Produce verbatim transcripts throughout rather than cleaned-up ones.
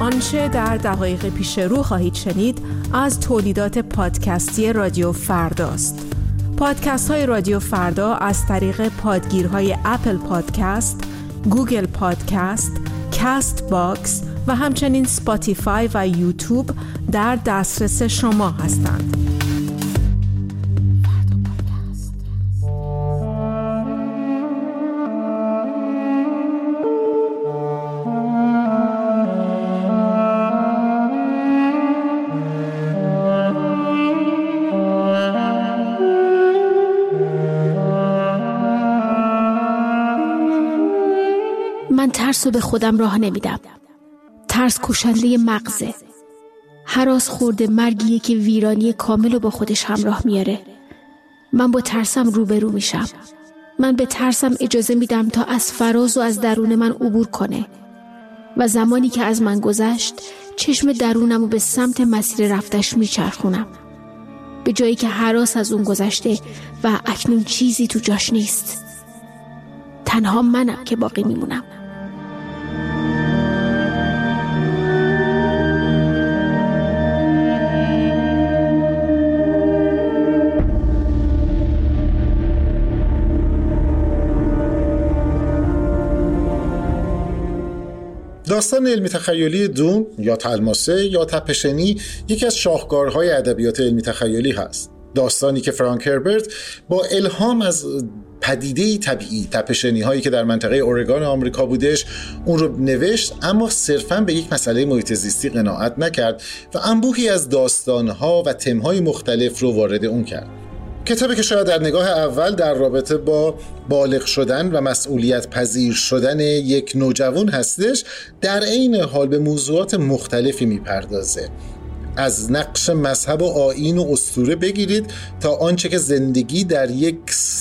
آنچه در دقایق پیش رو خواهید شنید از تولیدات پادکستی رادیو فرداست. پادکست های رادیو فردا از طریق پادگیرهای اپل پادکست، گوگل پادکست، کاست باکس و همچنین اسپاتیفای و یوتیوب در دسترس شما هستند. من ترس رو به خودم راه نمیدم. ترس کشنده مغزه. هراس خورده مرگیه که ویرانی کامل رو با خودش همراه میاره. من با ترسم روبرو میشم. من به ترسم اجازه میدم تا از فراز و از درون من عبور کنه و زمانی که از من گذشت چشم درونم رو به سمت مسیر رفتش میچرخونم، به جایی که هراس از اون گذشته و اکنون چیزی تو جاش نیست. تنها منم که باقی میمونم. داستان علمی تخیلی دون یا تلماسه یا تپه‌شنی یکی از شاهکارهای ادبیات علمی تخیلی هست. داستانی که فرانک هربرت با الهام از پدیده طبیعی تپه‌شنی هایی که در منطقه اورگان آمریکا بودش اون رو نوشت، اما صرفاً به یک مسئله محیط زیستی قناعت نکرد و انبوهی از داستان‌ها و تم‌های مختلف رو وارد اون کرد. کتابی که شاید در نگاه اول در رابطه با بالغ شدن و مسئولیت پذیر شدن یک نوجوان هستش، در عین حال به موضوعات مختلفی میپردازه. از نقش مذهب و آیین و اسطوره بگیرید تا آنچه که زندگی در یک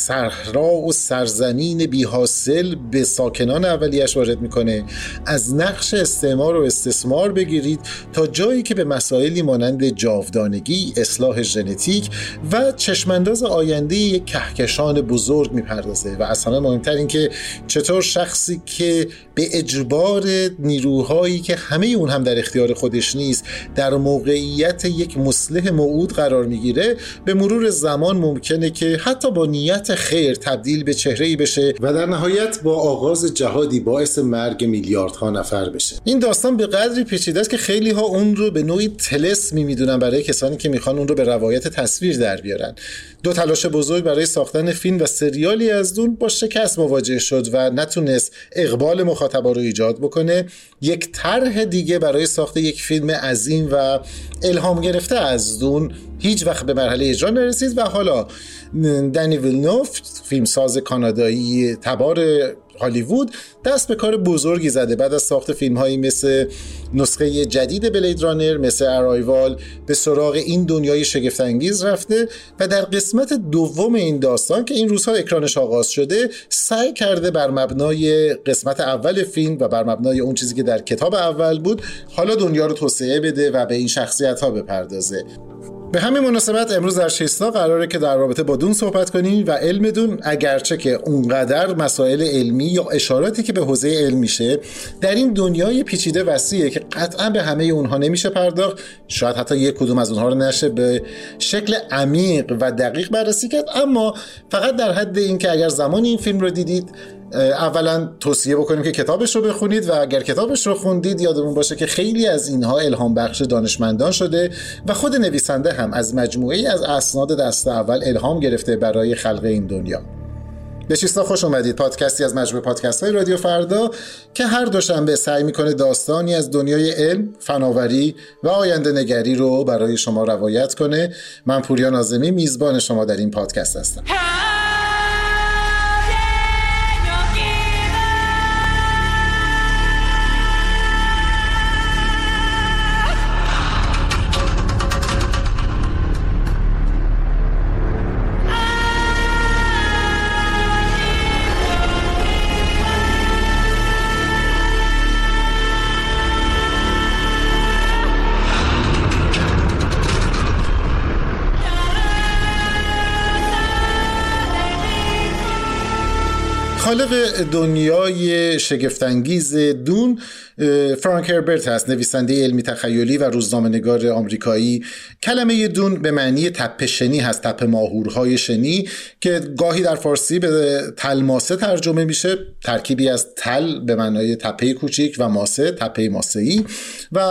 صحرا و سرزمین بی‌حاصل به ساکنان اولیش وارد میکنه، از نقش استعمار و استثمار بگیرید تا جایی که به مسائلی مانند جاودانگی، اصلاح ژنتیک و چشمانداز آینده یک کهکشان بزرگ میپردازه و از همه مهمتر این که چطور شخصی که به اجبار نیروهایی که همه اون هم در اختیار خودش نیست در موقع یک مصلح موعود قرار میگیره، به مرور زمان ممکنه که حتی با نیت خیر تبدیل به چهره‌ای بشه و در نهایت با آغاز جهادی باعث مرگ میلیاردها نفر بشه. این داستان به قدری پیچیده است که خیلی ها اون رو به نوعی طلسمی میدونن برای کسانی که میخوان اون رو به روایت تصویر در بیارن. دو تلاش بزرگ برای ساختن فیلم و سریالی از دون با شکست مواجه شد و نتونست اقبال مخاطبا رو ایجاد بکنه. یک طرح دیگه برای ساخت یک فیلم عظیم و الهام گرفته از دون هیچ وقت به مرحله اجرا نرسید و حالا دنی ویلنوف، فیلمساز کانادایی تبار هالیوود، دست به کار بزرگی زده. بعد از ساخت فیلم‌هایی مثل نسخه جدید بلید رانر، مثل ارایوال، به سراغ این دنیای شگفت‌انگیز رفته و در قسمت دوم این داستان که این روزها اکرانش آغاز شده، سعی کرده بر مبنای قسمت اول فیلم و بر مبنای اون چیزی که در کتاب اول بود حالا دنیا رو توسعه بده و به این شخصیت‌ها بپردازه. به همین مناسبت امروز در شیستا قراره که در رابطه با دون صحبت کنیم و علم دون، اگرچه که اونقدر مسائل علمی یا اشاراتی که به حوزه علم میشه در این دنیای پیچیده وسیعه که قطعا به همه اونها نمیشه پرداخت، شاید حتی یک کدوم از اونها رو نشه به شکل عمیق و دقیق بررسی کرد، اما فقط در حد این که اگر زمانی این فیلم رو دیدید اولا توصیه بکنیم که کتابش رو بخونید و اگر کتابش رو خوندید یادمون باشه که خیلی از اینها الهام بخش دانشمندان شده و خود نویسنده هم از مجموعه‌ای از اسناد دست اول الهام گرفته برای خلق این دنیا. به شیستا خوش اومدید، پادکستی از مجموعه پادکست‌های رادیو فردا که هر دوشنبه سعی می‌کنه داستانی از دنیای علم، فناوری و آینده نگری رو برای شما روایت کنه. من پوریا ناظمی میزبان شما در این پادکست هستم. خالق دنیای شگفت‌انگیز دون فرانک هربرت هست، نویسنده علمی تخیلی و روزنامه‌نگار آمریکایی. کلمه دون به معنی تپه شنی هست، تپه ماهورهای شنی، که گاهی در فارسی به تلماسه ترجمه میشه، ترکیبی از تل به معنای تپه کوچیک و ماسه، تپه ماسه‌ای، و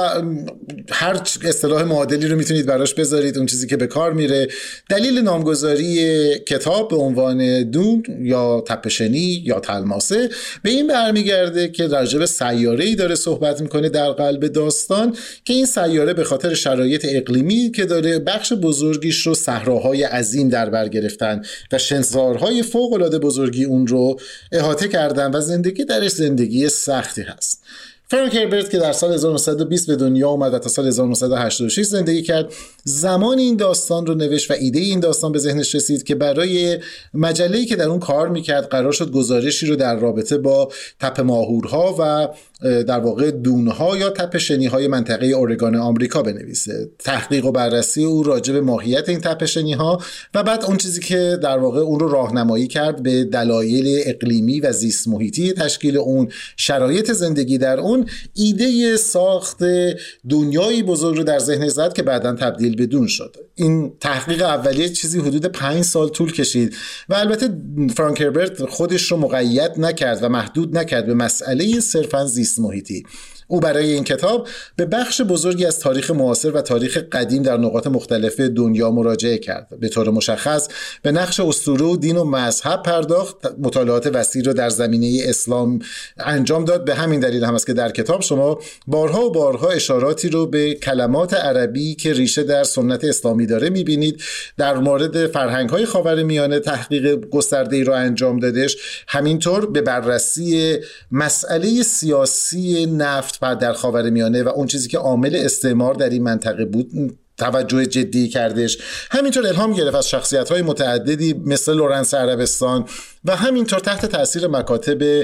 هر اصطلاح معادلی رو میتونید براش بذارید، اون چیزی که به کار میره. دلیل نامگذاری کتاب به عنوان دون یا تپه شنی یا تلماسه به این برمیگرده که راجع به سیاره‌ای داره صحبت میکنه در قلب داستان که این سیاره به خاطر شرایط اقلیمی که داره بخش بزرگیش رو صحراهای عظیم در بر گرفتن و شنزارهای فوق‌العاده بزرگی اون رو احاطه کردن و زندگی درش زندگی سختی هست. فرانک هربرت که در سال هزار و نهصد و بیست به دنیا اومد و تا سال هزار و نهصد و هشتاد و شش زندگی کرد، زمان این داستان رو نوشت و ایده این داستان به ذهنش رسید که برای مجله‌ای که در اون کار میکرد قرار شد گزارشی رو در رابطه با تپه ماهورها و در واقع دونها یا تپه شنی‌های منطقه اورگان آمریکا بنویسه. تحقیق و بررسی او راجع به ماهیت این تپه شنی‌ها و بعد اون چیزی که در واقع اون رو راهنمایی کرد به دلایل اقلیمی و زیست محیطی تشکیل اون، شرایط زندگی در اون، ایده ساخت دنیای بزرگ رو در ذهن زد که بعداً تبدیل به دون شد. این تحقیق اولیه چیزی حدود پنج سال طول کشید و البته فرانک هربرت خودش رو مقید نکرد و محدود نکرد به مسئله صرفاً زیست محیطی. او برای این کتاب به بخش بزرگی از تاریخ معاصر و تاریخ قدیم در نقاط مختلف دنیا مراجعه کرد. به طور مشخص به نقش اسطوره و دین و مذهب پرداخت، مطالعات وسیع را در زمینه اسلام انجام داد. به همین دلیل هم است که در کتاب شما بارها و بارها اشاراتی رو به کلمات عربی که ریشه در سنت اسلامی داره می‌بینید. در مورد فرهنگ‌های خاورمیانه تحقیق گسترده‌ای را انجام دادش. همینطور به بررسی مسئله سیاسی نفت و در خاورمیانه و اون چیزی که عامل استعمار در این منطقه بود توجه جدی کردش. همینطور الهام گرفت از شخصیت‌های متعددی مثل لورنس عربستان و همینطور تحت تاثیر مکاتب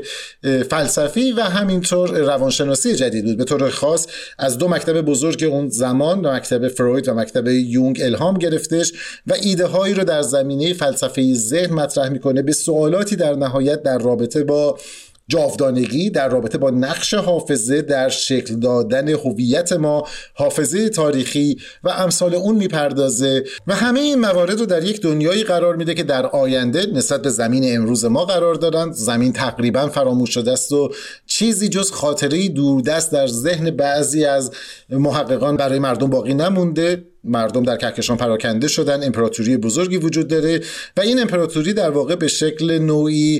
فلسفی و همینطور روانشناسی جدید بود. به طور خاص از دو مکتب بزرگ اون زمان، مکتب فروید و مکتب یونگ، الهام گرفتش و ایده هایی رو در زمینه فلسفه ذهن مطرح میکنه، به سوالاتی در نهایت در رابطه با جاودانگی، در رابطه با نقش حافظه در شکل دادن هویت ما، حافظه تاریخی و امثال اون میپردازه و همه این موارد رو در یک دنیایی قرار میده که در آینده نسبت به زمین امروز ما قرار دارن. زمین تقریبا فراموش شده است و چیزی جز خاطره دوردست در ذهن بعضی از محققان برای مردم باقی نمونده. مردم در کهکشان پراکنده شدن، امپراتوری بزرگی وجود داره و این امپراتوری در واقع به شکل نوعی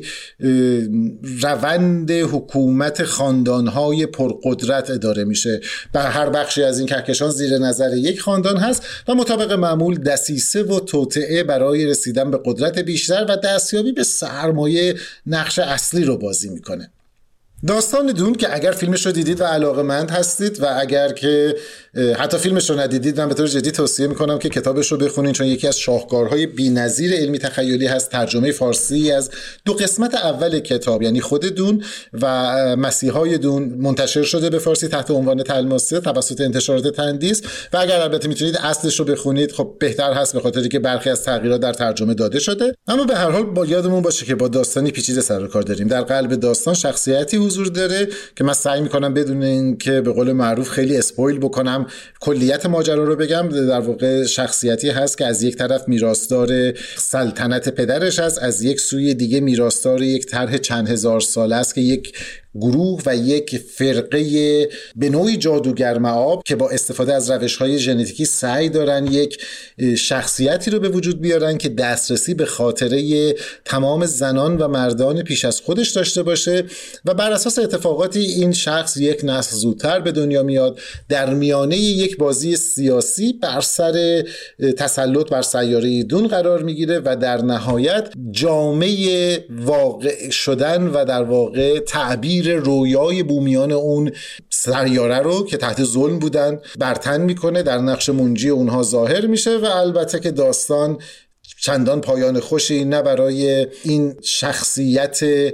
روند حکومت خاندانهای پرقدرت اداره میشه. در هر بخشی از این کهکشان زیر نظر یک خاندان هست و مطابق معمول دسیسه و توطئه برای رسیدن به قدرت بیشتر و دستیابی به سرمایه نقش اصلی رو بازی میکنه. داستان دون که اگر فیلمش رو دیدید و علاقه‌مند هستید و اگر که حتی فیلمش رو ندیدید، من به طور جدی توصیه میکنم که کتابش رو بخونین، چون یکی از شاهکارهای بی‌نظیر علمی تخیلی هست. ترجمه فارسی از دو قسمت اول کتاب، یعنی خود دون و مسیحای دون، منتشر شده به فارسی تحت عنوان تلماسه توسط انتشارات تندیس و اگر البته میتونید اصلش رو بخونید خب بهتر هست، به خاطری که برخی از تغییرات در ترجمه داده شده. اما به هر حال با یادمون باشه که با داستانی پیچیده سر و کار داریم. در قلب داستان شخصیتی حضور داره که من سعی میکنم بدون اینکه به قول معروف خیلی اسپویل بکنم کلیت ماجرا رو بگم. در واقع شخصیتی هست که از یک طرف میراثدار سلطنت پدرش است، از یک سوی دیگه میراثدار یک طرح چند هزار ساله است که یک گروه و یک فرقه به نوعی جادوگر مآب که با استفاده از روش‌های ژنتیکی سعی دارن یک شخصیتی رو به وجود بیارن که دسترسی به خاطره تمام زنان و مردان پیش از خودش داشته باشه و بر اساس اتفاقاتی این شخص یک نسل زودتر به دنیا میاد، در میانه یک بازی سیاسی بر سر تسلط بر سیاره دون قرار میگیره و در نهایت جامعه واقع شدن و در واقع تعبیر رویای بومیان اون سیاره رو که تحت ظلم بودن برتن میکنه، در نقش منجی اونها ظاهر میشه و البته که داستان چندان پایان خوشی نه برای این شخصیت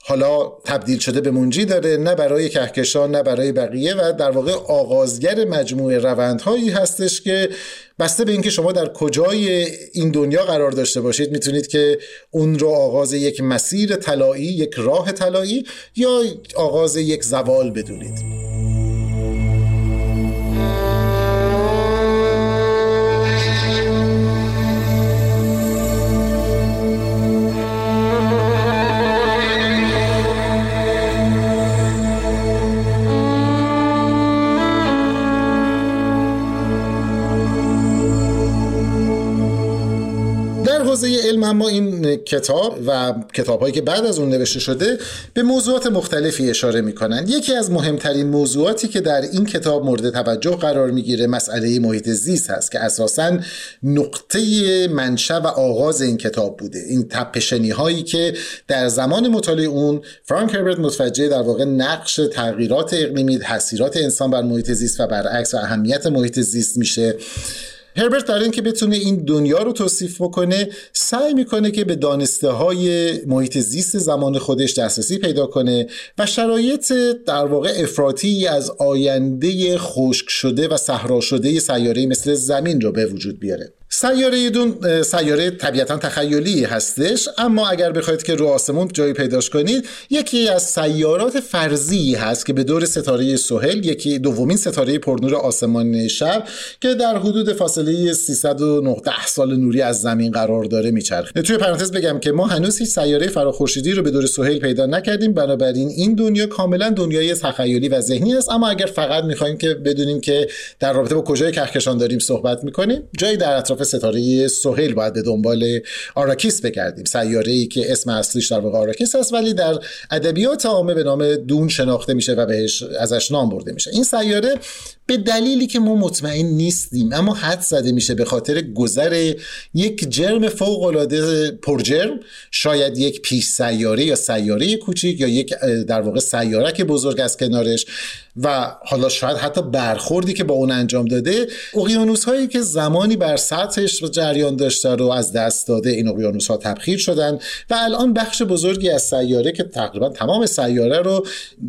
حالا تبدیل شده به منجی داره، نه برای کهکشان نه برای بقیه، و در واقع آغازگر مجموعه روندهایی هستش که بسته به اینکه شما در کجای این دنیا قرار داشته باشید میتونید که اون رو آغاز یک مسیر طلایی، یک راه طلایی یا آغاز یک زوال بدونید. حوزه علم اما این کتاب و کتاب‌هایی که بعد از اون نوشته شده به موضوعات مختلفی اشاره می‌کنن. یکی از مهمترین موضوعاتی که در این کتاب مورد توجه قرار می‌گیره مسئله محیط زیست هست که اساساً نقطه منشأ و آغاز این کتاب بوده. این تپه‌شنی‌هایی که در زمان مطالعه اون فرانک هربرت متوجه در واقع نقش تغییرات اقلیمی، تاثیرات انسان بر محیط زیست و برعکس و اهمیت محیط زیست میشه. هربرت برای اینکه بتونه این دنیا رو توصیف بکنه سعی میکنه که به دانسته های محیط زیست زمان خودش دسترسی پیدا کنه و شرایط در واقع افراطی از آینده خشک شده و صحرا شده سیاره‌ای مثل زمین رو به وجود بیاره. سیاره دون سیاره طبیعتا تخیلی هستش، اما اگر بخواید که رو آسمون جایی پیداش کنید یکی از سیارات فرضی هست که به دور ستاره سهل، یکی دومین ستاره پرنور آسمان شب که در حدود فاصله سیصد و نه سال نوری از زمین قرار داره میچرخه. توی پرانتز بگم که ما هنوز هیچ سیاره فراخورشیدی رو به دور سهل پیدا نکردیم، بنابراین این دنیا کاملا دنیای تخیلی و ذهنی است. اما اگر فقط میخوایم که بدونیم که در رابطه با کجای کهکشان داریم صحبت میکنیم، جایی در اطراف ستاره سهل باید به دنبال آراکیس بگردیم، سیاره‌ای که اسم اصلیش در واقع آراکیس است ولی در ادبیات عامه به نام دون شناخته میشه و بهش ازش نام برده میشه. این سیاره به دلیلی که ما مطمئن نیستیم اما حد زده میشه به خاطر گذر یک جرم فوق‌العاده پرجرم، شاید یک پیش سیاره یا سیاره کوچیک یا یک در واقع سیارک بزرگ از کنارش و حالا شاید حتی برخوردی که با اون انجام داده، اقیانوس هایی که زمانی بر سطحش جریان داشته رو از دست داده. این اقیانوس ها تبخیر شدن و الان بخش بزرگی از سیاره که تقریبا تمام سیاره رو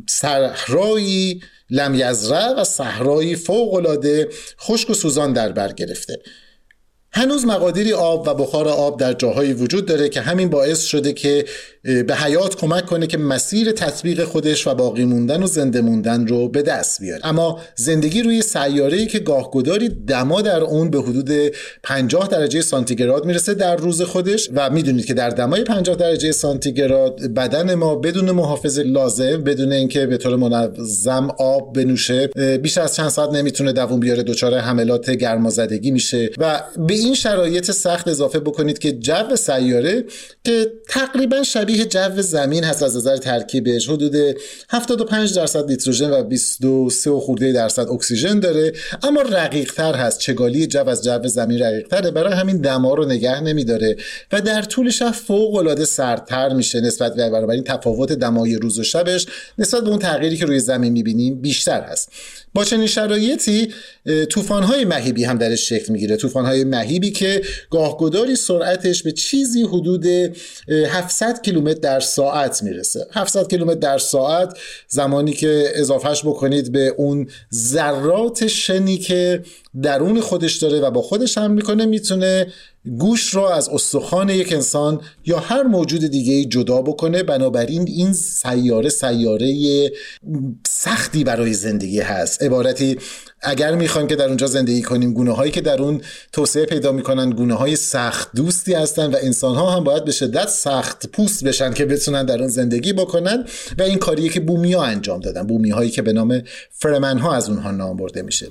صحرایی لم یزرع و صحرایی فوق‌العاده خشک و سوزان در بر گرفته. هنوز مقادیری آب و بخار آب در جاهایی وجود داره که همین باعث شده که به حیات کمک کنه که مسیر تطبیق خودش و باقی موندن و زنده موندن رو به دست بیاره. اما زندگی روی سیاره‌ای که گاهگداری دما در اون به حدود پنجاه درجه سانتیگراد میرسه در روز خودش و میدونید که در دمای پنجاه درجه سانتیگراد بدن ما بدون محافظ لازم، بدون اینکه به طور منظم آب بنوشه، بیش از چند ساعت نمیتونه دووم بیاره، دچار حملات گرمازدگی میشه. و به این شرایط سخت اضافه بکنید که جو سیاره که تقریبا شبیه جو زمین هست از نظر ترکیبش، حدود هفتاد و پنج درصد نیتروژن و بیست و سه خورده درصد اکسیژن داره، اما رقیق تر هست. چگالی جو از جو زمین رقیق تره، برای همین دما رو نگه نمیداره و در طول شب فوق العاده سردتر میشه نسبت به، بنابراین تفاوت دمای روز و شبش نسبت به اون تغییری که روی زمین میبینیم بیشتر هست. با چنین شرایطی طوفان‌های مهیبی هم درش شکل میگیره. طوفان‌های مهیبی که گاهگداری سرعتش به چیزی حدود هفتصد کیلومتر در ساعت میرسه. هفتصد کیلومتر در ساعت زمانی که اضافهش بکنید به اون ذرات شنی که درون خودش داره و با خودش حمل میکنه، میتونه گوش را از استخوان یک انسان یا هر موجود دیگه‌ای جدا بکنه. بنابراین این سیاره سیاره سختی برای زندگی هست. عبارتی اگر میخوایم که در اونجا زندگی کنیم، گونه هایی که در اون توسعه پیدا میکنن گونه های سخت دوستی هستن و انسان ها هم باید به شدت سخت پوست بشن که بتونن در اون زندگی بکنن و این کاریه که بومی ها انجام دادن، بومی هایی که به نام فرمن ها از اونها نام برده میشه.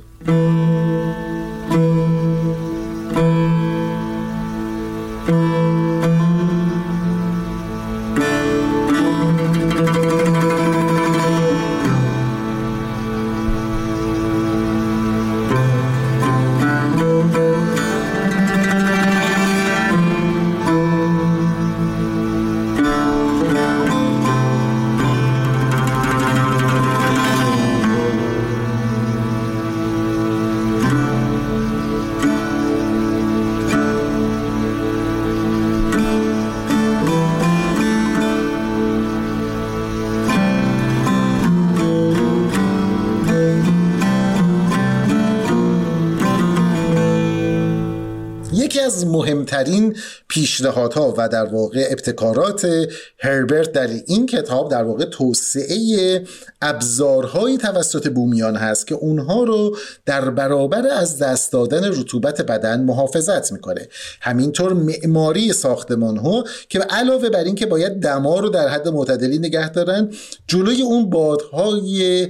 از مهمترین پیشنهادها و در واقع ابتکارات هربرت در این کتاب در واقع توسعه ابزارهایی توسط بومیان هست که اونها رو در برابر از دست دادن رطوبت بدن محافظت میکنه. همینطور معماری ساختمان‌ها که علاوه بر این که باید دما رو در حد معتدلی نگه دارن، جلوی اون بادهای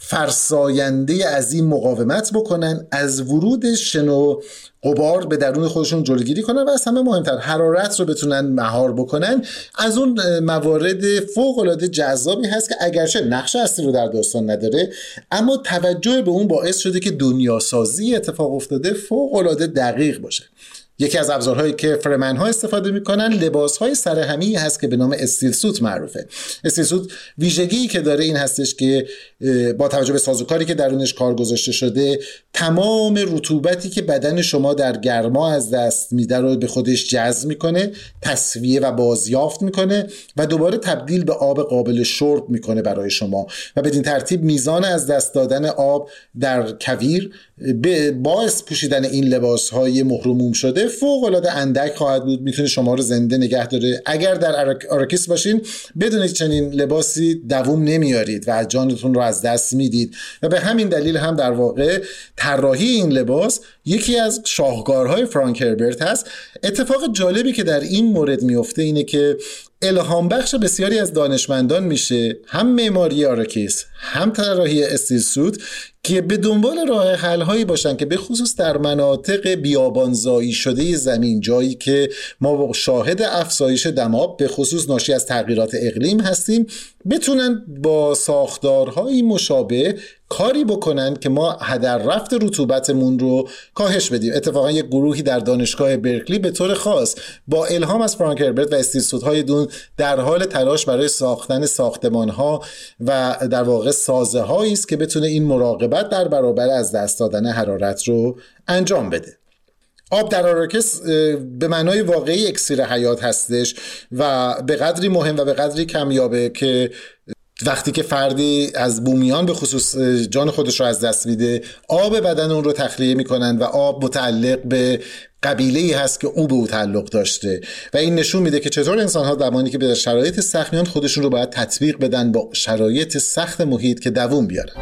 فرساینده از این مقاومت بکنن، از ورود شن و غبار به درون خودشون جلوگیری کنن و از همه مهمتر حرارت رو بتونن مهار بکنن. از اون موارد فوق‌العاده جذابی هست که اگرچه نقش اصلی رو در داستان نداره، اما توجه به اون باعث شده که دنیاسازی اتفاق افتاده فوق‌العاده دقیق باشه. یکی از ابزارهایی که فرمن ها استفاده میکنن لباسهای سرهمی هست که به نام استیل سوت معروفه. استیل سوت ویژگی که داره این هستش که با توجه به سازوکاری که درونش کار گذاشته شده، تمام رطوبتی که بدن شما در گرما از دست میده رو به خودش جذب میکنه، تصفیه و بازیافت میکنه و دوباره تبدیل به آب قابل شرب میکنه برای شما و بدین ترتیب میزان از دست دادن آب در کویر به باعث پوشیدن این لباسهای مهرموم شده فوق‌العاده اندک خواهد بود. میتونه شما رو زنده نگه داره. اگر در آراکیس باشین بدونید چنین لباسی دوام نمیارید و از جانتون رو از دست میدید و به همین دلیل هم در واقع طراحی این لباس یکی از شاهکارهای فرانک هربرت هست. اتفاق جالبی که در این مورد میفته اینه که الهام بخش بسیاری از دانشمندان میشه، هم معماری آراکیس هم طراحی استیل سوت، که به دنبال راه حل هایی باشن که به خصوص در مناطق بیابانزایی شده زمین، جایی که ما شاهد افزایش دما به خصوص ناشی از تغییرات اقلیم هستیم، بتونن با ساختارهای مشابه کاری بکنن که ما هدر رفت رطوبتمون رو کاهش بدیم. اتفاقا یک گروهی در دانشگاه برکلی به طور خاص با الهام از فرانک هربرت و استیل سوت های دون در حال تلاش برای ساختن ساختمان‌ها و در واقع سازه‌هایی است که بتونه این مراقبت در برابر از دست دادن حرارت رو انجام بده. آب در آراکس به معنای واقعی اکسیر حیات هستش و به قدری مهم و به قدری کمیابه که وقتی که فردی از بومیان به خصوص جان خودش رو از دست میده، آب بدن اون رو تخلیه میکنن و آب متعلق به قبیله‌ای هست که او به او تعلق داشته و این نشون میده که چطور انسان‌ها زمانی که به شرایط سخت میان خودشون رو باید تطبیق بدن با شرایط سخت محیط که دوام بیارن.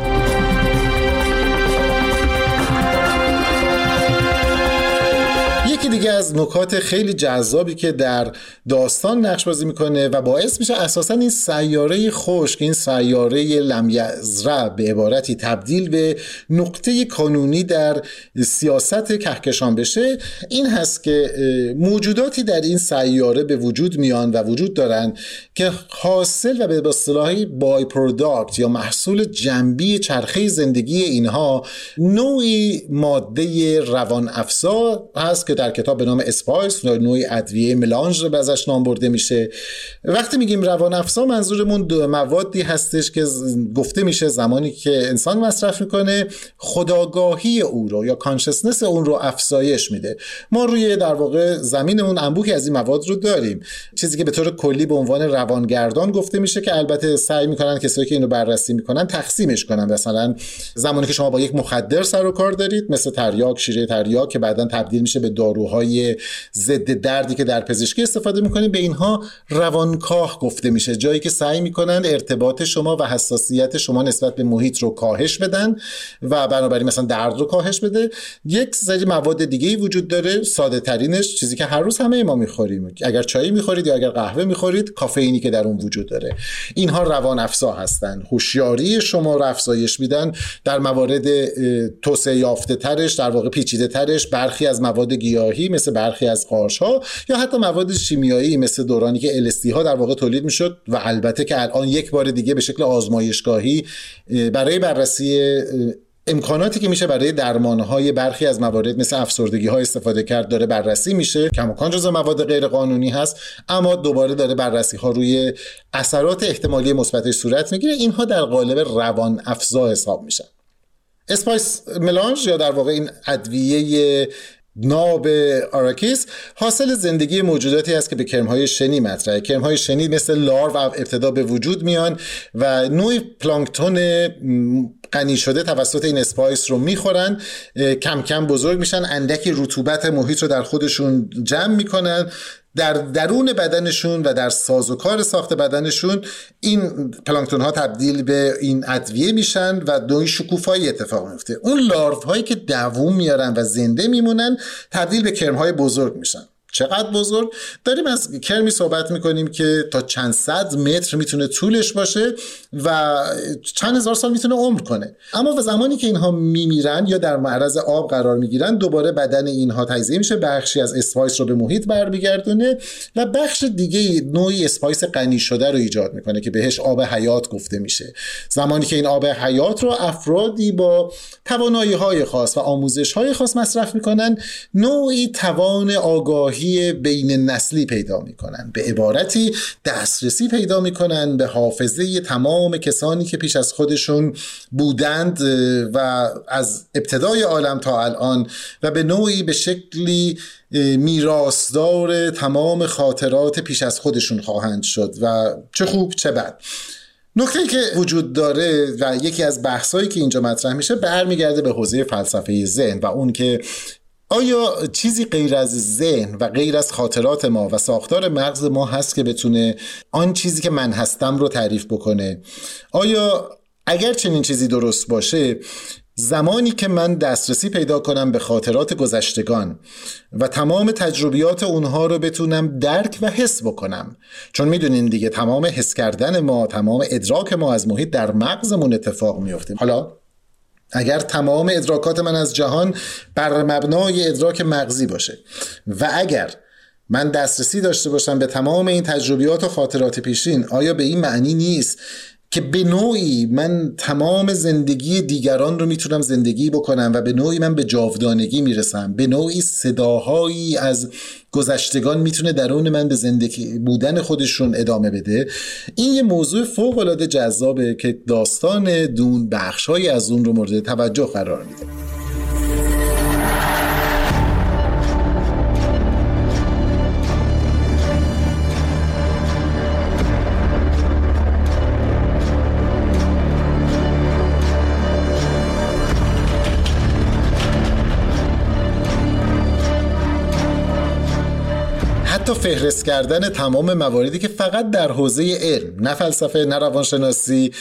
یکی دیگه از نکات خیلی جذابی که در داستان نقش بازی میکنه و باعث میشه اساسا این سیاره خشک، این سیاره لمیزرع به عبارتی تبدیل به نقطه کانونی در سیاست کهکشان بشه، این هست که موجوداتی در این سیاره به وجود میان و وجود دارن که حاصل و به اصطلاح بای پروداکت یا محصول جنبی چرخه زندگی اینها نوعی ماده روان افزا هست که در کتاب به نام اسپایس نوعی ادویه ملانژ به ازش نام برده میشه. وقتی میگیم روان افزا منظورمون دو موادی هستش که گفته میشه زمانی که انسان مصرف میکنه خودآگاهی او رو یا کانشسنس اون رو افزایش میده. ما روی در واقع زمینمون انبوهی از این مواد رو داریم، چیزی که به طور کلی به عنوان روانگردان گفته میشه که البته سعی میکنن کسایی که اینو بررسی میکنن تقسیمش کنن. مثلا زمانی که شما با یک مخدر سر و کار دارید مثل تریاک، شیره تریاک که بعداً تبدیل میشه به داروهای ضد دردی که در پزشکی استفاده میکنیم، به اینها روانکاه گفته میشه، جایی که سعی میکنن ارتباط شما و حساسیت شما نسبت به محیط رو کاهش بدن و بنابراین مثلا درد رو کاهش بده. یک سری مواد دیگه‌ای وجود داره، ساده ترینش چیزی که هر روز همه ما میخوریم، اگر چای میخورید یا اگر قهوه میخورید، کافئینی که در اون وجود داره، اینها روان افزا هستن، هوشیاری شما رو افزایش میدن. در موارد توسعه یافته ترش، در واقع پیچیده ترش، برخی از مواد گیاهی مثل برخی از قارچ‌ها یا حتی مواد شیمیایی مثل دورانی که ال اس دی ها در واقع تولید میشد و البته که الان یک بار دیگه به شکل آزمایشگاهی برای بررسی امکاناتی که میشه برای درمانهای برخی از موارد مثل افسردگی ها استفاده کرد داره بررسی میشه. کماکان جزو مواد غیر قانونی هست، اما دوباره داره بررسی ها روی اثرات احتمالی مثبتش صورت میگیره. اینها در قالب روان افزا حساب میشن. اسپایس ملانژ یا در واقع این ادویه ناب آراکیس حاصل زندگی موجوداتی است که به کرم‌های شنی مطرحه. کرم‌های شنی مثل لارو ابتدا به وجود میان و نوعی پلانکتون غنی شده توسط این اسپایس رو میخورن، کم کم بزرگ میشن، اندکی رطوبت محیط رو در خودشون جمع میکنن، در درون بدنشون و در سازوکار ساخت بدنشون این پلانکتون ها تبدیل به این ادویه میشن و نوعی شکوفایی اتفاق میفته. اون لارو هایی که دووم میارن و زنده میمونن تبدیل به کرم های بزرگ میشن. چقدر بزرگ؟ داریم از کرمی صحبت میکنیم که تا چند صد متر میتونه طولش باشه و چند هزار سال میتونه عمر کنه. اما و زمانی که اینها میمیرن یا در معرض آب قرار میگیرن، دوباره بدن اینها تجزیه میشه، بخشی از اسپایس رو به محیط برمیگردونه و بخش دیگه نوعی اسپایس غنی شده رو ایجاد میکنه که بهش آب حیات گفته میشه. زمانی که این آب حیات رو افرادی با توانایی های خاص و آموزش های خاص مصرف میکنن، نوعی توان آگاهی بین نسلی پیدا میکنن، به عبارتی دسترسی پیدا میکنن به حافظه تمام کسانی که پیش از خودشون بودند و از ابتدای عالم تا الان و به نوعی به شکلی میراثدار تمام خاطرات پیش از خودشون خواهند شد و چه خوب چه بد. نکته‌ای که وجود داره و یکی از بحثایی که اینجا مطرح میشه برمیگرده به حوزه فلسفه ذهن و اون که آیا چیزی غیر از ذهن و غیر از خاطرات ما و ساختار مغز ما هست که بتونه آن چیزی که من هستم رو تعریف بکنه؟ آیا اگر چنین چیزی درست باشه، زمانی که من دسترسی پیدا کنم به خاطرات گذشتگان و تمام تجربیات اونها رو بتونم درک و حس بکنم، چون میدونین دیگه تمام حس کردن ما، تمام ادراک ما از محیط در مغزمون اتفاق میفته. حالا اگر تمام ادراکات من از جهان بر مبنای ادراک مغزی باشه و اگر من دسترسی داشته باشم به تمام این تجربیات و خاطرات پیشین، آیا به این معنی نیست که به نوعی من تمام زندگی دیگران رو میتونم زندگی بکنم و به نوعی من به جاودانگی میرسم؟ به نوعی صداهایی از گذشتگان میتونه درون من به زندگی بودن خودشون ادامه بده؟ این یه موضوع فوق العاده جذابه که داستان دون بخش‌هایی از اون رو مورد توجه قرار میده. حتی فهرست کردن تمام مواردی که فقط در حوزه علم، نه فلسفه، نه روانشناسی،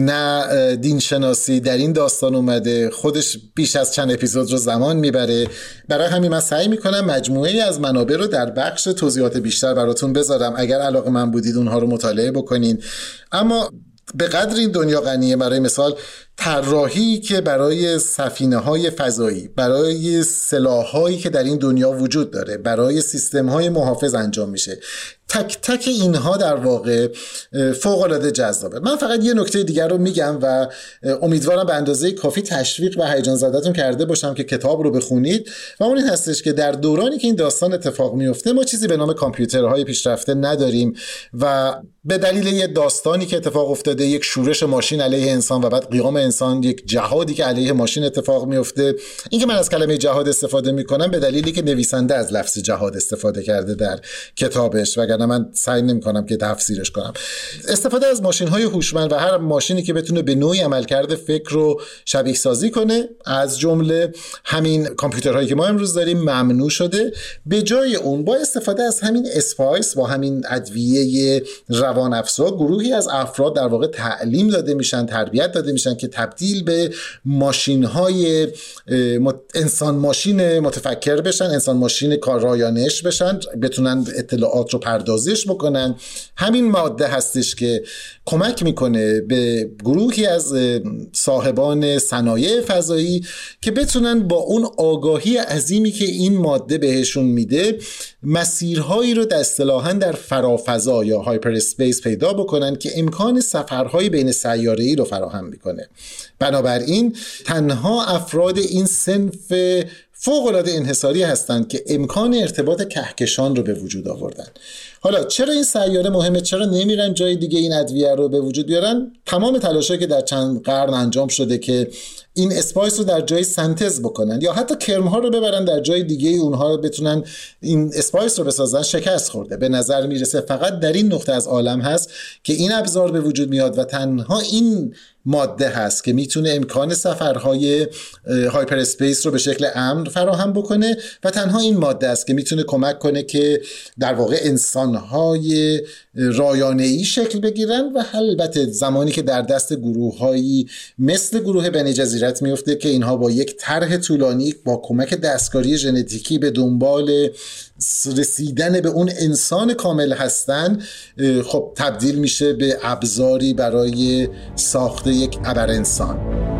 نه دینشناسی در این داستان اومده، خودش بیش از چند اپیزود رو زمان میبره. برای همین من سعی میکنم مجموعه از منابع رو در بخش توضیحات بیشتر براتون بذارم، اگر علاقه من بودید اونها رو مطالعه بکنین. اما به قدر این دنیا غنیه، برای مثال طراحی که برای سفینه‌های فضایی، برای سلاح‌هایی که در این دنیا وجود داره، برای سیستم‌های محافظ انجام میشه، تک تک اینها در واقع فوق‌العاده جذابه. من فقط یه نکته دیگر رو میگم و امیدوارم به اندازه کافی تشویق و هیجان زدتون کرده باشم که کتاب رو بخونید و اون این هستش که در دورانی که این داستان اتفاق میفته ما چیزی به نام کامپیوترهای پیشرفته نداریم و به دلیل یه داستانی که اتفاق افتاده، یک شورش ماشین علیه انسان و بعد قیام انسان، یک جهادی که علیه ماشین اتفاق میفته. این که من از کلمه جهاد استفاده میکنم به دلیلی که نویسنده از لفظ جهاد استفاده کرده در کتابش، وگرنه من سعی نمیکنم که تفسیرش کنم. استفاده از ماشین‌های هوشمند و هر ماشینی که بتونه به نوعی عملکرد فکر رو شبیه سازی کنه، از جمله همین کامپیوترهایی که ما امروز داریم، ممنوع شده. به جای اون با استفاده از همین اسپایس، با همین ادویه روان افزا، گروهی از افراد در واقع تعلیم داده میشن، تربیت داده میشن که تبدیل به ماشین‌های انسان ماشین متفکر بشن، انسان ماشین کارآیانش بشن، بتونن اطلاعات رو پردازش بکنن. همین ماده هستش که کمک میکنه به گروهی از صاحبان صنایع فضایی که بتونن با اون آگاهی عظیمی که این ماده بهشون میده مسیرهایی رو در اصطلاحاً در فرافضا یا هایپر اسپیس پیدا بکنن که امکان سفرهای بین سیاره‌ای رو فراهم میکنه. بنابراین تنها افراد این صنف فوق‌العاده انحصاری هستند که امکان ارتباط کهکشان رو به وجود آوردن. حالا چرا این سیاره مهمه؟ چرا نمیرن جای دیگه این ادویه رو به وجود بیارن؟ تمام تلاشایی که در چند قرن انجام شده که این اسپایس رو در جای سنتز بکنن یا حتی کرم‌ها رو ببرن در جای دیگه اونها بتونن این اسپایس رو بسازن، شکست خورده. به نظر میرسه فقط در این نقطه از عالم هست که این ابزار به وجود میاد و تنها این ماده هست که میتونه امکان سفرهای هایپر اسپیس رو به شکل امن فراهم بکنه و تنها این ماده است که میتونه کمک کنه که در واقع انسانهای رایانه‌ای شکل بگیرن و البته زمانی که در دست گروه‌هایی مثل گروه بنی جزیرت میفته که اینها با یک طرح طولانی با کمک دستکاری ژنتیکی به دنبال رسیدن به اون انسان کامل هستن، خب تبدیل میشه به ابزاری برای ساخت یک ابر انسان.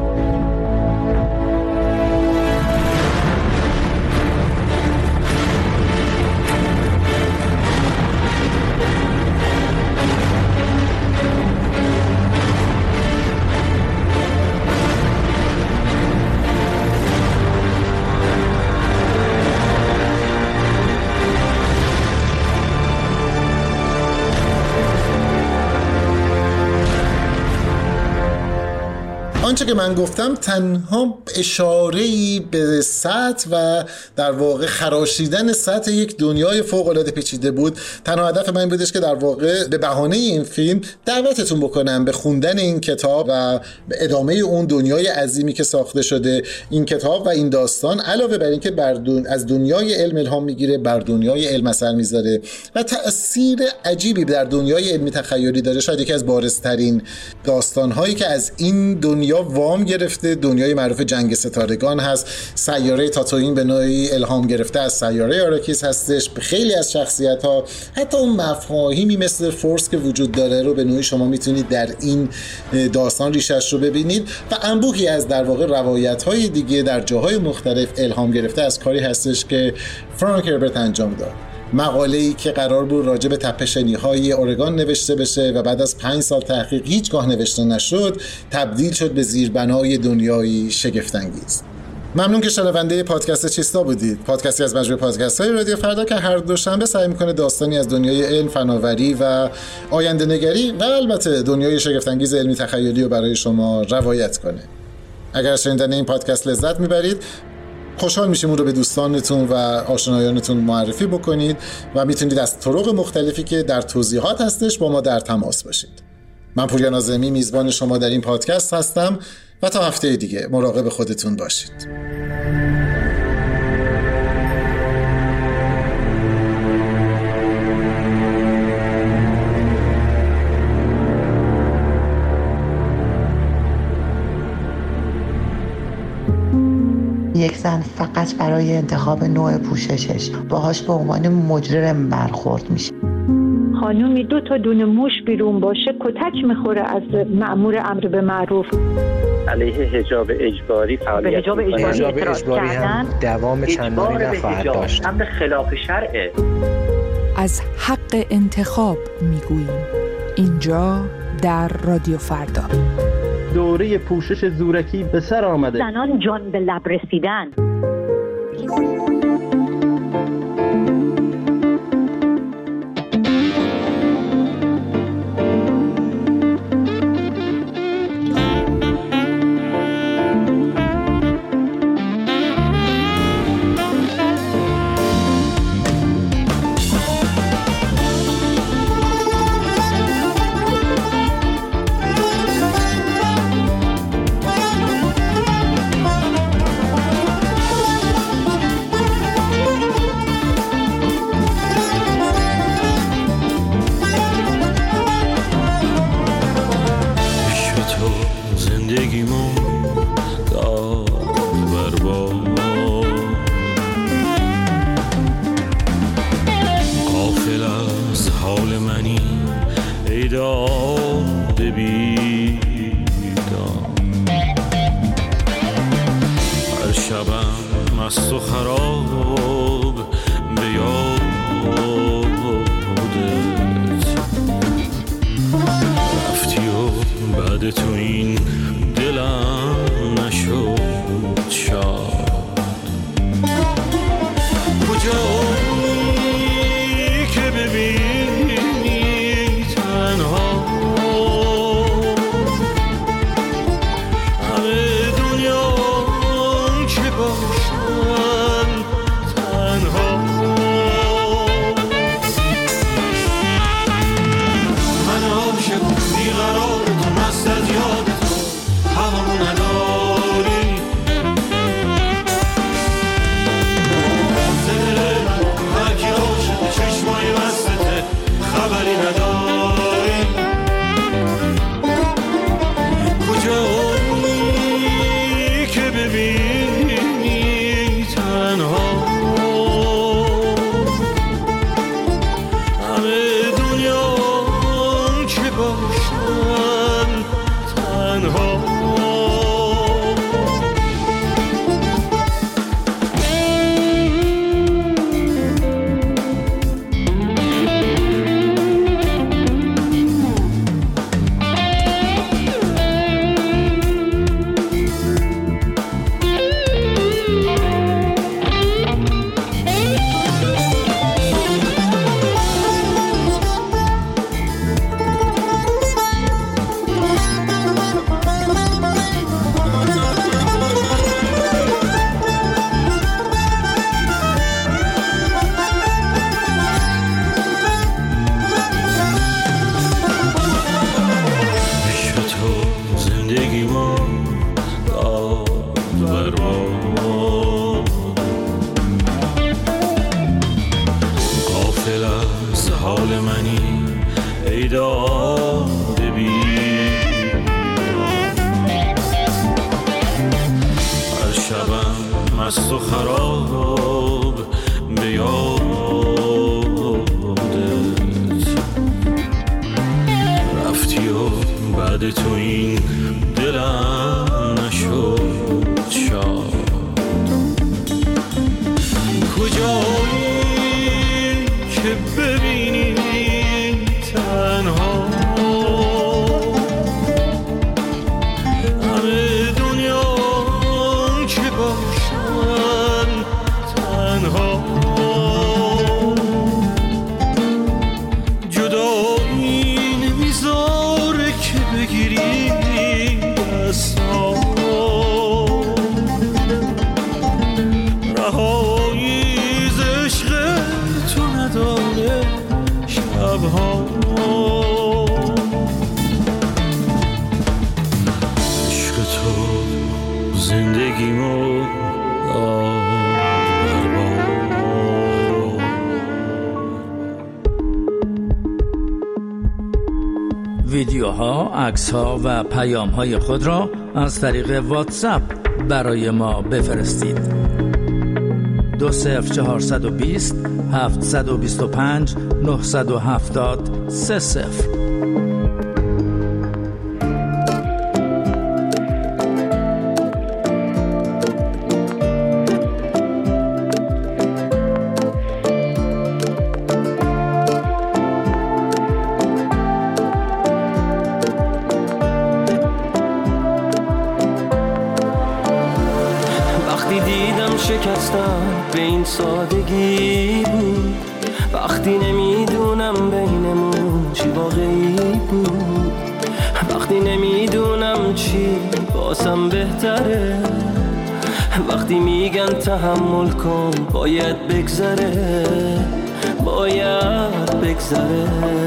آنچه که من گفتم تنها اشاره‌ای به سطح و در واقع خراشیدن سطح یک دنیای فوق‌العاده پیچیده بود. تنها هدف من بودش که در واقع به بهانه این فیلم دعوتتون بکنم به خوندن این کتاب و به ادامه اون دنیای عظیمی که ساخته شده. این کتاب و این داستان علاوه بر این که بر دون از دنیای علم الهام میگیره، بر دنیای علم اثر میذاره و تأثیر عجیبی در دنیای علمی تخیلی داره. شاید یکی از بارزترین داستان‌هایی که از این دنیا وام گرفته دنیای معروف جنگ ستارگان هست. سیاره تاتوئین به نوعی الهام گرفته از سیاره آراکیس هستش. به خیلی از شخصیت‌ها حتی اون مفاهیمی مثل فورس که وجود داره رو به نوعی شما میتونید در این داستان ریشش رو ببینید و انبوهی از در واقع روایت‌های دیگه در جاهای مختلف الهام گرفته از کاری هستش که فرانک هربرت انجام داد. مقاله‌ای که قرار بود راجع به تپه‌شنی‌های اورگان نوشته بشه و بعد از پنج سال تحقیق هیچگاه نوشته نشد، تبدیل شد به زیربنای دنیایی شگفت‌انگیز. ممنون که شنونده پادکست چیستا بودید. پادکستی از مجموعه پادکست‌های رادیو فردا که هر دوشنبه سعی می‌کنه داستانی از دنیای علم، فناوری و آینده‌نگری و البته دنیای شگفت‌انگیز علمی تخیلی رو برای شما روایت کنه. اگر شنیدن این پادکست لذت می‌برید، خوشحال میشیم اون رو به دوستانتون و آشنایانتون معرفی بکنید و میتونید از طرق مختلفی که در توضیحات هستش با ما در تماس باشید. من پوریا ناظمی میزبان شما در این پادکست هستم و تا هفته دیگه مراقب خودتون باشید. یک زن فقط برای انتخاب نوع پوششش باهاش به عنوان مجرم برخورد میشه. خانومی دو تا دونه موش بیرون باشه کتک میخوره از مأمور امر به معروف. علیه حجاب اجباری فعالیت حجاب اجباری, حجاب اجباری هم دوام چندانی نخواهد داشت. امر خلاف شرعه. از حق انتخاب میگوییم اینجا در رادیو فردا. دوره پوشش زورکی به سر آمده. زنان جان به لب رسیدن. مست و خراب به یادت رفتی و بعد تو این دلم نشد شاد. تو زندگی ما داد برباد. غافل از حال منی ای داده بی، هر شبم مست و خراب به یادت رفتی و بعد تو این دلم نشد شاد. کجایی که ببینی تنها همه دنیا که باشن تنها، جدایی نمیذاره که بگیری دستا، رهایی ز عشق تو نداره شبها. عشق تو زندگیمو داد برباد. ویدیوها، عکس‌ها و پیام‌های خود را از طریق واتساپ برای ما بفرستید. دو صفر چهارصد و بیست هفتصد و بیست و پنج نهصد و هفتاد سه صفر. شکستم به این سادگی بود، وقتی نمیدونم بینمون چی واقعی بود، وقتی نمیدونم چی باسم بهتره، وقتی میگن تحمل کن باید بگذره، باید بگذره.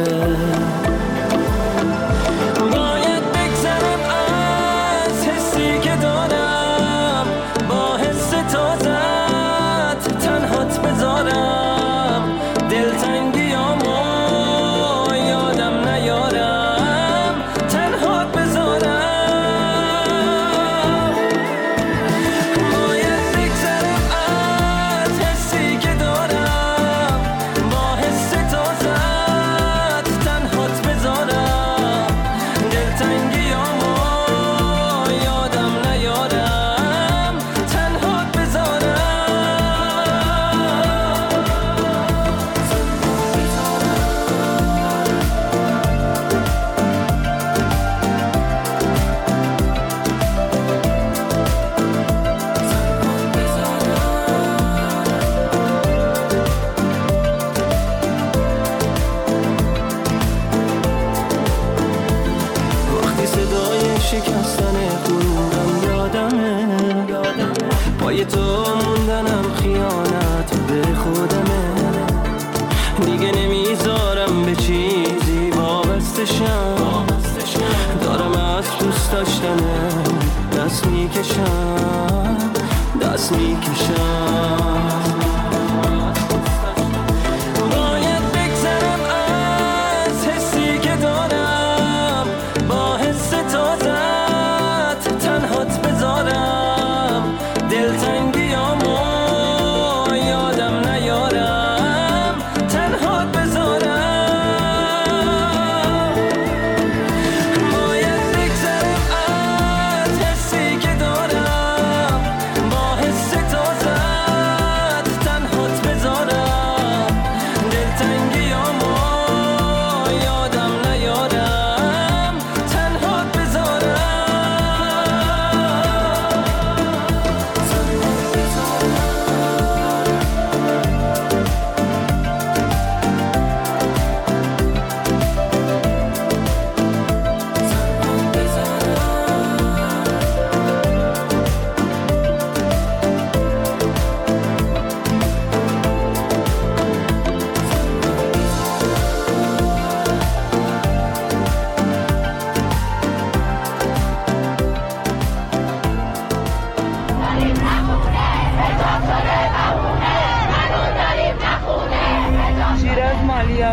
شکستن خونم یادمه، پای تو موندنم خیانت به خودمه، دیگه نمیذارم به چیزی وابستشم، دارم از دوست داشتنم دست میکشم، دست میکشم.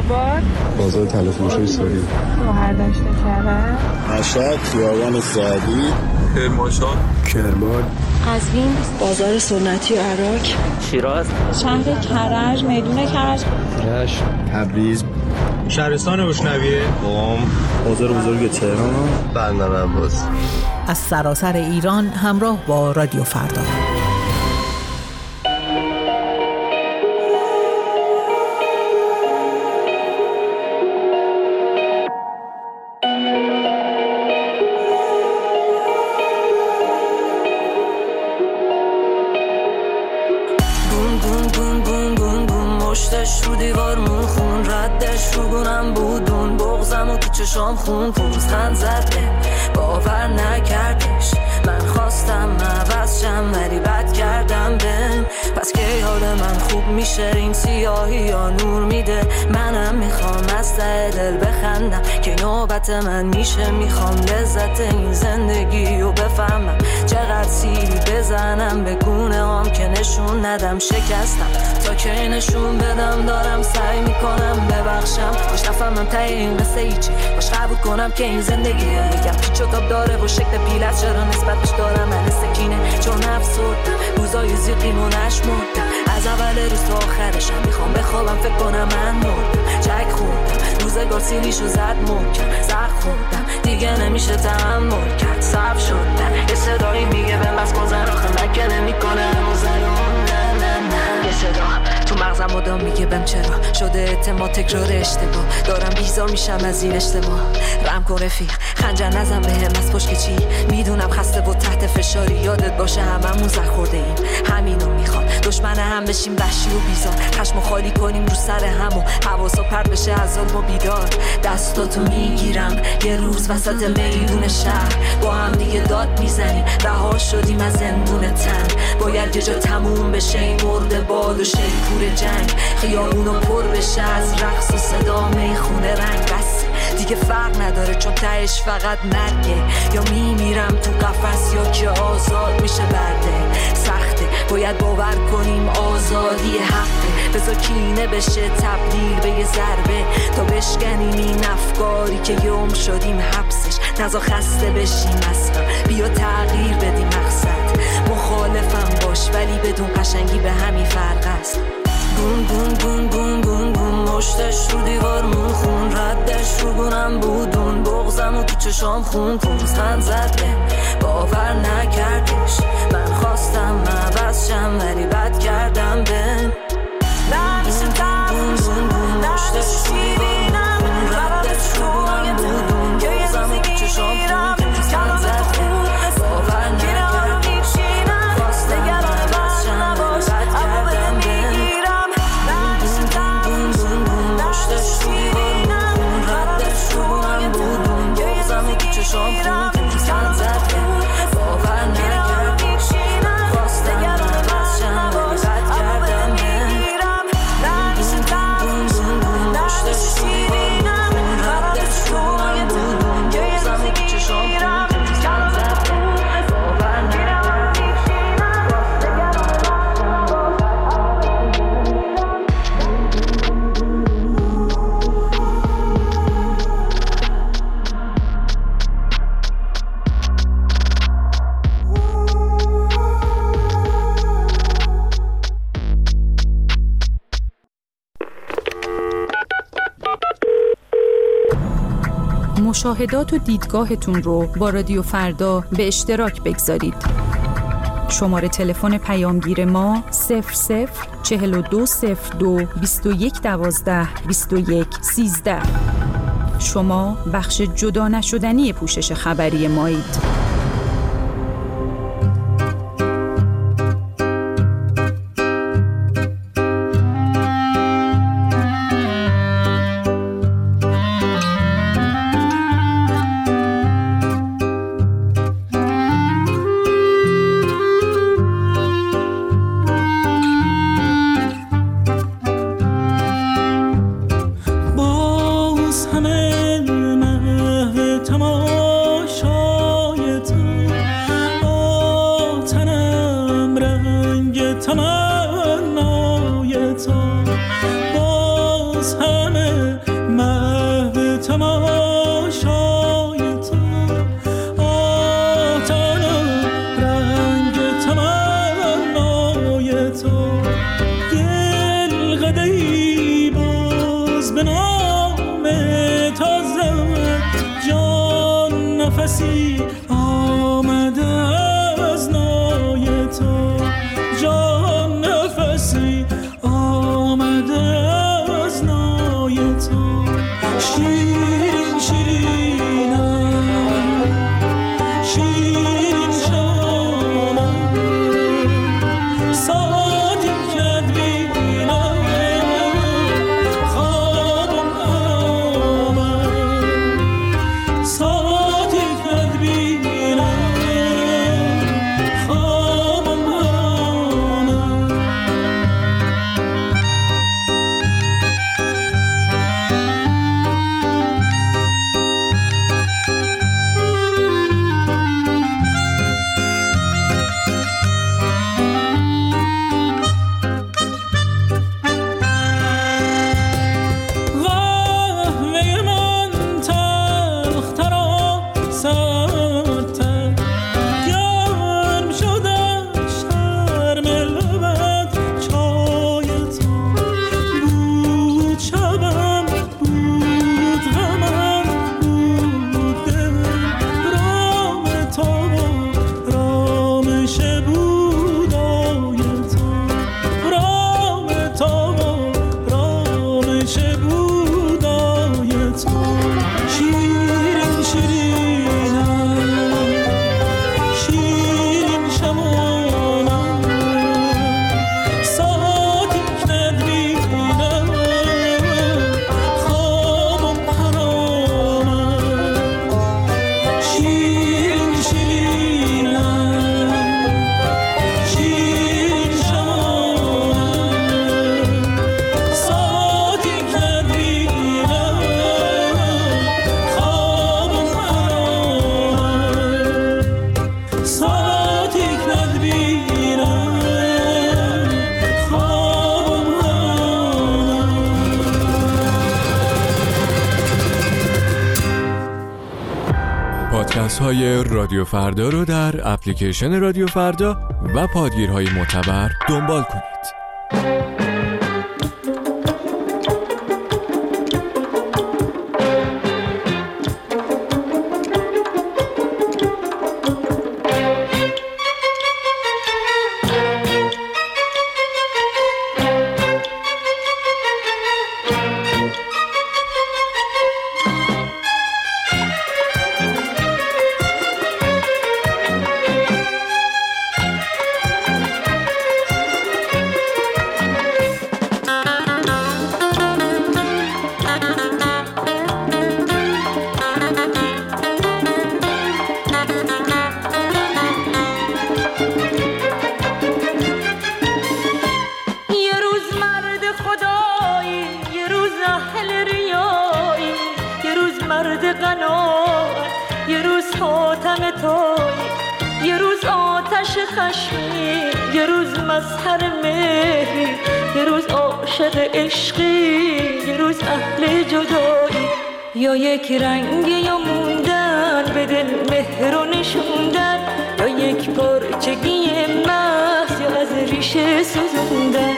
باد، بازار طلا فروشی ساری، شهردشت کرج، مشهد، خیابان سعدی، کرمانشاه، کرمان، قزوین، بازار سنتی عراق، شیراز، شهر کرج، میدون کرج، رشت، تبریز، شهرستان روشنویه، قم، بازار بزرگ تهران، بندر عباس. از سراسر ایران همراه با رادیو فردا. رو دیوارمون خون ردش رو گونم بودون بغزم و تو چشام خون پوزخند زده باور نکردش من خواستم عوض شم ولی بد کردم بهم پس که حال من خوب میشه این سیاهی یا نور میده منم میخوام از ته دل بخندم که نوبت من میشه میخوام لذت این زندگی رو بفهمم چقدر سیری بزنم به گونه هم که نشون ندم شکستم تا که نشون بدم دارم سعی میکنم ببخشم باش نفهمم ته این قصه ایچی باش قبول کنم که این زندگیه میگم پیچ و تاب داره و شکل پیلت چرا نسبتش دارم من سکینه چون افسردم روزای زیقیم و نشمردم از اول روز تا آخرشم میخوام بخوابم فکر کنم من مردم چک خوردم روزگار سیلیشو زد محکم زخ خوردم دیگه نمیشه تحمل کرد صعب شدم یه صدایی میگه به بس گذر آخه من که نمیکنه همون زنون نه نه نه یه صدا تو مغزم مدام میگه بهم چرا شده اعتماد تکرار اشتباه دارم بیزار میشم از این اشتباه رم کن رفیق خنجر نزن بهم از پشت چی میدونم خسته و تحت فشاری یادت باشه هممون زخ خورده ایم همینو میخوام دشمن هم بشیم وحشی و بیزار خشمو خالی کنیم رو سر هم و حواسا پرت بشه از ظلم و بیدار دستاتو میگیرم یه روز وسط میدون شهر با هم دیگه داد میزنیم رها شدیم از زندون تن باید یه جا تموم بشه این مرده باد و شیپور جنگ خیابونو پر بشه از رقص و صدا میخونه رنگ بس دیگه فرق نداره چون تهش فقط مرگه یا میمیرم تو قفس یا که آزاد میشه برده سخته باید باور کنیم آزادی حقه بذار کینه بشه تبدیل به یه ضربه تا بشکنیم این افکاری که یوم شدیم حبسش نذار خسته بشیم اصلا بیا تغییر بدیم مقصد مخالفم باش ولی بدون قشنگی به همین فرق است گون گون گون گون گون گون مشتش رو دیوارمون خون ردش رو گونم بودون بغزم و تو چشام خون پوزخند زده باور نکردش من خواستم عوض شم ولی بد کردم بهم نمیشه گون گون گون مشتش رو دیوارمون خون ردش رو گونم بودون بغزم و تو چشام خون پوزخند زده باور نکردش خواستم عوض شم ولی بد کردم بهم چشام خون پوزخند زده باور نکردش خواستم عوض شم ولی بد کردم بهم نمیشه گون گون گون مشتش رو دیوارمون خون ردش رو گونم بودون بغزم و تو چشام خون پوزخند زده باور نکردش مشاهدات و دیدگاهتون رو با رادیو فردا به اشتراک بگذارید. شماره تلفن پیامگیر ما صفر صفر چهل و دو صفر دو بیست و یک دوازده بیست و یک سیزده. شما بخش جدا نشدنی پوشش خبری مایید. باز همه محو تماشای نفسی آمده از نای تو، جان نفسی آمده از نای تو. شیرین شیرینم شیرین شامم، ساعتی که بینم خوابم آمد، ساعتی که بینم خوابم آمد. قهوه من تلختر و سردتر، گرم شده شرم لبت چای تو. بود شبم بود غمم بود دل، رام تو رامش بودای تو، رام تو رامش بودای تو. شیرین شیرینم شیرین شمامم، ساعتی که بینم خوابم حرامم. شیرین شیرینم شیرین شمامم، ساعتی که بینم خوابم حرامم، ساعتی که بینم خوابم حرامم. پادکست های رادیو فردا رو در اپلیکیشن رادیو فردا و پادگیرهای معتبر دنبال کنید. یه روز مرد خدایی، یه روز اهل ریایی، یه روز مرد قناعت، یه روز حاتم تویی، یه روز آتش خشمی، یه روز مظهر مهری، یه روز عاشق عشقی، یه روز اهل جدایی. یا یک رنگ یا موندن به دل مهر و نشوندن، یا یک پرچگی محض یا از ریشه سوزوندن.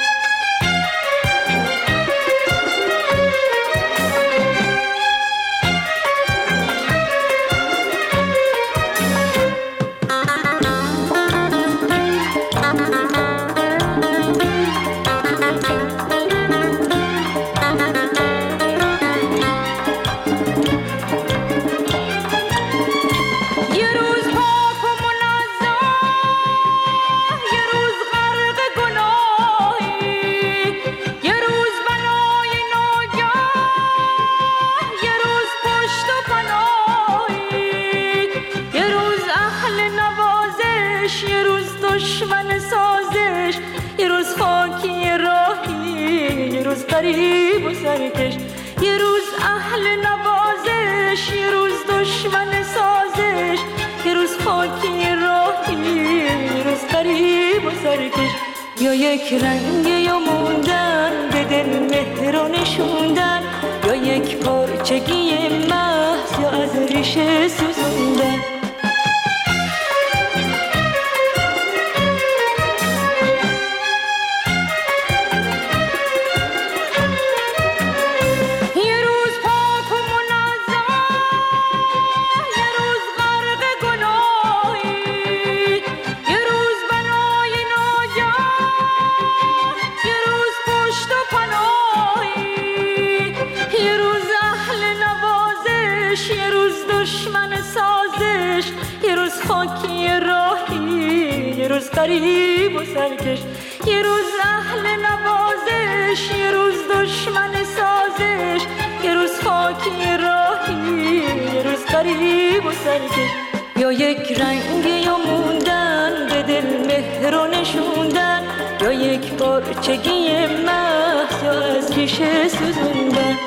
یه روز پاک و منزه، یه روز غرق گناهی، یه روز بلای ناگاه، یه روز پشت و پناهی، یه روز اهل نوازش، یه روز دشمن سازش، یه روز خاکی راهی، یه روز غریب و سرکش. یه روز اهل نوازش، یه روز دشمن سازش، یه روز خاکی راهی، یه روز غریب و سرکش. یا یک رنگ یا موندن به دل مهر و نشوندن، یا یک پرچگی محض یا از ریشه سوزوندن. یه روز پاک و منزه، یه روز نوازش، یه روز خاکی راهی، یه روز غریب و سرکش، یه روز اهل نوازش، یه روز دشمن سازش، یه روز خاکی راهی، یه روز غریب و سرکش. یا یک رنگ یا موندن به دل مهر و نشوندن، یا یک پارچگی محض یا از ریشه سوزوندن.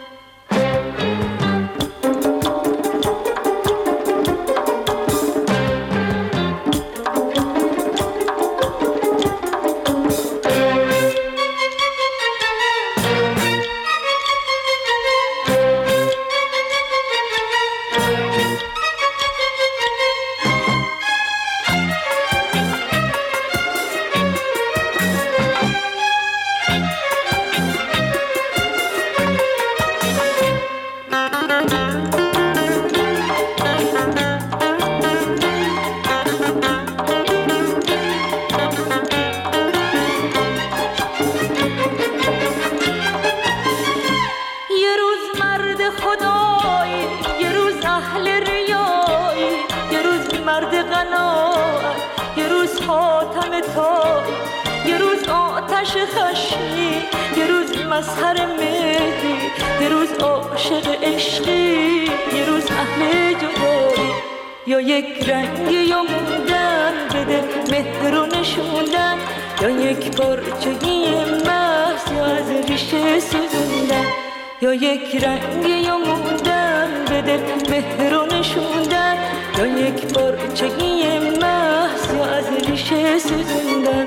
مسخر مهری، یه روز عاشق عشقی، یه روز اهل جدایی. یا یک رنگ یا موندن به دل مهر و نشوندن، یا یک پارچگی محض یا از ریشه سوزوندن. یا یک رنگ یا موندن به دل مهر و نشوندن، یا یک پارچگی محض یا از ریشه سوزوندن.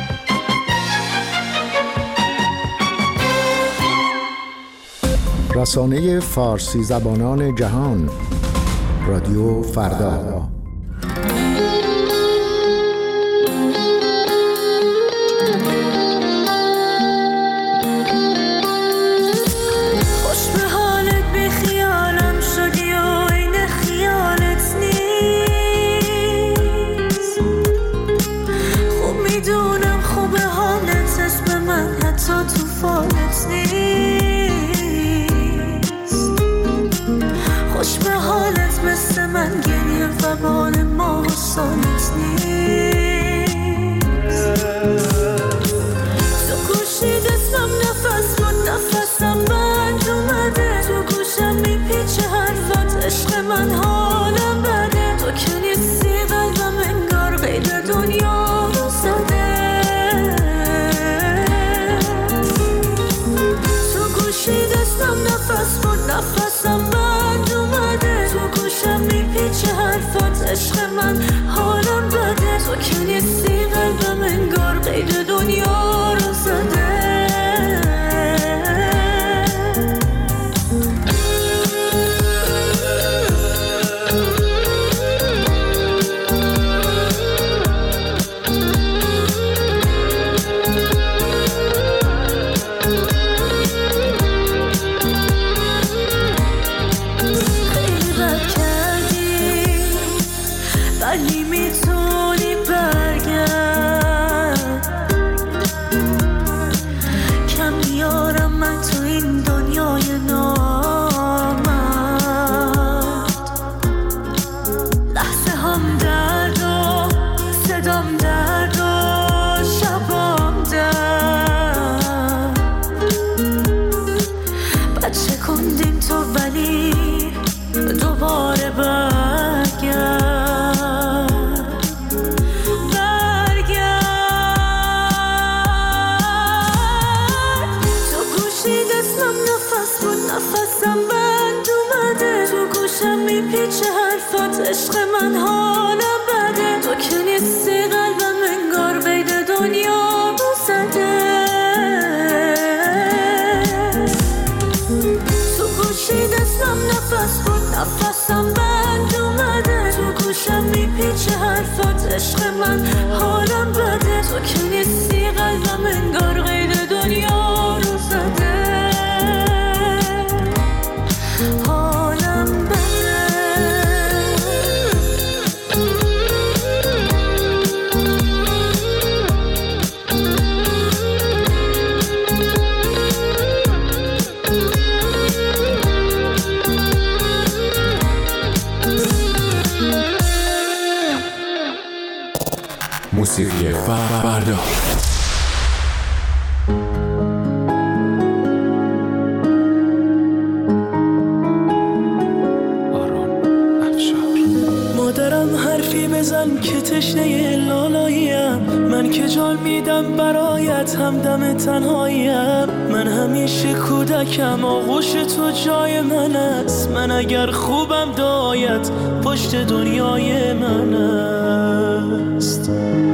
رسانه فارسی زبانان جهان، رادیو فردا. خوش به حالت بی خیالم شدی و این خیالت نیست. خوب میدونم خوب حالت است به من حتی تو فالت نیست. خوش به حالت مثل من گریه و بال ما سالت نیست. تو گوشی دستم نفس بود نفسم بند اومده، تو گوشم میپیچه حرفات عشق من حالم بده. تو که نیستی قلبم انگار قید دنیا رو زده. تو گوشی دستم نفس بود نفسم بند اومده، تو گوشم میپیچه حرفات عشق من حالم بده. تو که نیستی قلبم انگار قید دنیا رو زده. میپیچه حرفات عشق من حالم بده. تو که نیستی قلبم انگار قید دنیا رو زده. تو گوشی دستم نفس بود نفسم بند اومده، تو گوشم میپیچه حرفات عشق من حالم بده. تو که نیستی قلبم انگار قید دنیا رو زده. Mm-hmm. موسیقی فردا. مادرم حرفی بزن که تشنه لالاییم، من که جان میدم برایت همدم تنهاییم. من همیشه کودکم آغوش تو جای من است، من اگر خوبم دایت پشت دنیای من است.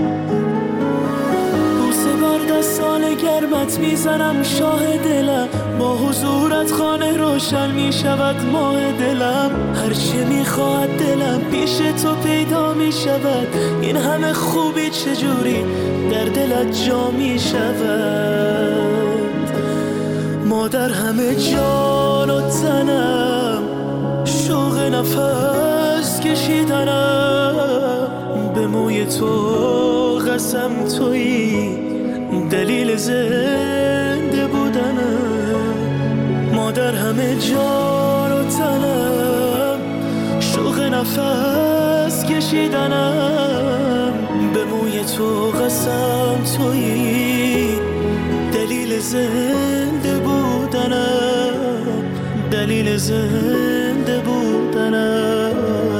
بوسه بر دستان گرمت میزنم شاه دلم، با حضورت خانه روشن میشود ماه دلم. هرچه میخواد دلم پیش تو پیدا میشود، این همه خوبی چجوری در دلت جا میشود. مادر همه جان و تنم، شوق نفس کشیدنم، به موی تو قسم تویی دلیل زنده بودنم. مادر همه جان و تنم، شوق نفس کشیدنم، به موی تو قسم تویی دلیل زنده بودنم، دلیل زنده بودنم.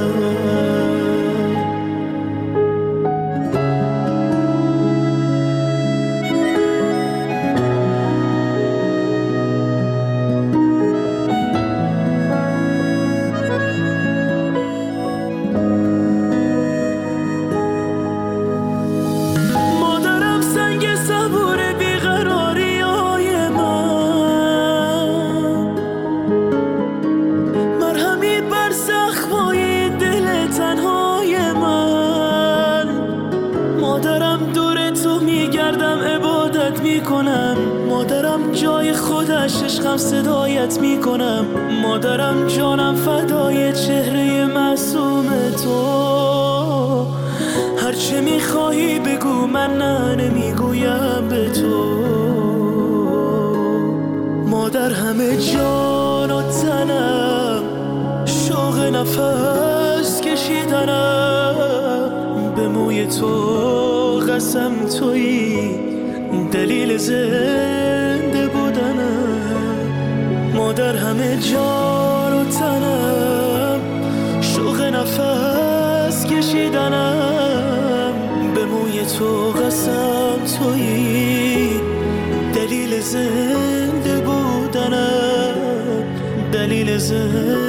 مادرم جای خودش عشقم صدایت میکنم، مادرم جانم فدای چهره معصوم تو. هرچه میخواهی بگو من نه نمیگویم به تو. مادر همه جان و تنم، شوق نفس کشیدنم، به موی تو قسم تویی دلیل زنده بودنم. مادر همه جان و تنم، شوق نفس کشیدنم، به موی تو قسم تویی دلیل زنده بودنم، دلیل زنده